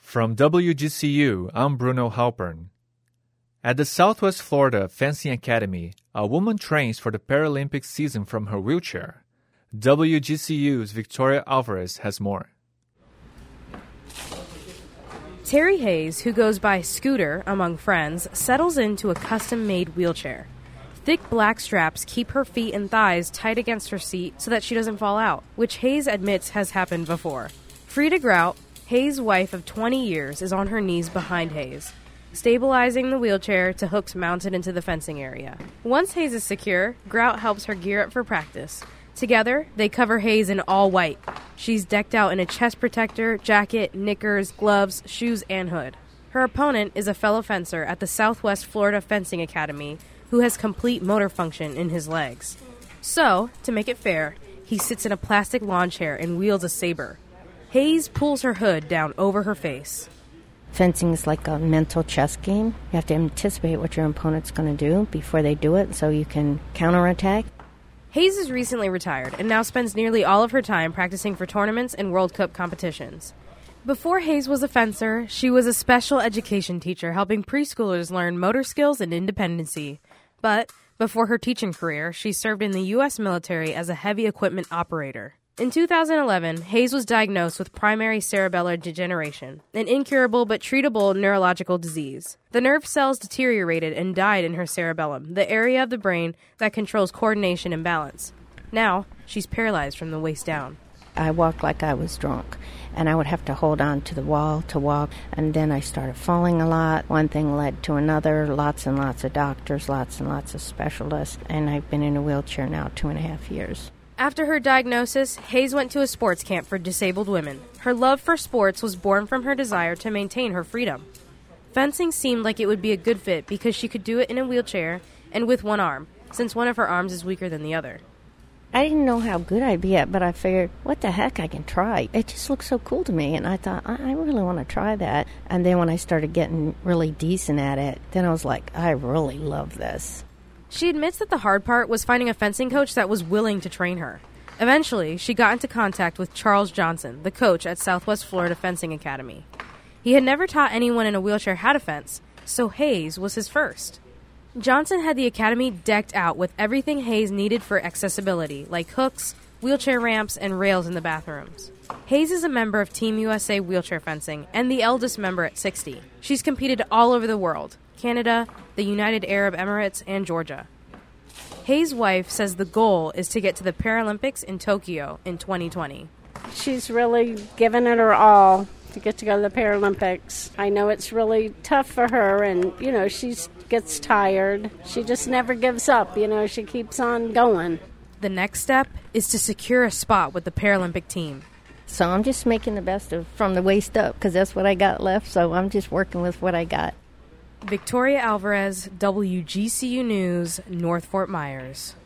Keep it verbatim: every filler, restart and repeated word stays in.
From W G C U, I'm Bruno Halpern. At the Southwest Florida Fencing Academy, a woman trains for the Paralympic season from her wheelchair. W G C U's Victoria Alvarez has more. Terry Hayes, who goes by Scooter among friends, settles into a custom-made wheelchair. Thick black straps keep her feet and thighs tight against her seat so that she doesn't fall out, which Hayes admits has happened before. Frida Grout, Hayes' wife of twenty years, is on her knees behind Hayes, stabilizing the wheelchair to hooks mounted into the fencing area. Once Hayes is secure, Grout helps her gear up for practice. Together, they cover Hayes in all white. She's decked out in a chest protector, jacket, knickers, gloves, shoes, and hood. Her opponent is a fellow fencer at the Southwest Florida Fencing Academy who has complete motor function in his legs. So, to make it fair, he sits in a plastic lawn chair and wields a saber. Hayes pulls her hood down over her face. Fencing is like a mental chess game. You have to anticipate what your opponent's going to do before they do it so you can counterattack. Hayes is recently retired and now spends nearly all of her time practicing for tournaments and World Cup competitions. Before Hayes was a fencer, she was a special education teacher helping preschoolers learn motor skills and independency. But before her teaching career, she served in the U S military as a heavy equipment operator. In two thousand eleven, Hayes was diagnosed with primary cerebellar degeneration, an incurable but treatable neurological disease. The nerve cells deteriorated and died in her cerebellum, the area of the brain that controls coordination and balance. Now, she's paralyzed from the waist down. I walked like I was drunk, and I would have to hold on to the wall to walk, and then I started falling a lot. One thing led to another, lots and lots of doctors, lots and lots of specialists, and I've been in a wheelchair now two and a half years. After her diagnosis, Hayes went to a sports camp for disabled women. Her love for sports was born from her desire to maintain her freedom. Fencing seemed like it would be a good fit because she could do it in a wheelchair and with one arm, since one of her arms is weaker than the other. I didn't know how good I'd be at, but I figured, what the heck, I can try. It just looked so cool to me, and I thought, I, I really want to try that. And then when I started getting really decent at it, then I was like, I really love this. She admits that the hard part was finding a fencing coach that was willing to train her. Eventually, she got into contact with Charles Johnson, the coach at Southwest Florida Fencing Academy. He had never taught anyone in a wheelchair how to fence, so Hayes was his first. Johnson had the academy decked out with everything Hayes needed for accessibility, like hooks, wheelchair ramps, and rails in the bathrooms. Hayes is a member of Team U S A Wheelchair Fencing and the eldest member at sixty. She's competed all over the world: Canada, the United Arab Emirates, and Georgia. Hayes' wife says the goal is to get to the Paralympics in Tokyo in twenty twenty. She's really given it her all to get to go to the Paralympics. I know it's really tough for her, and, you know, she gets tired. She just never gives up, you know, she keeps on going. The next step is to secure a spot with the Paralympic team. So I'm just making the best of from the waist up, because that's what I got left, so I'm just working with what I got. Victoria Alvarez, W G C U News, North Fort Myers.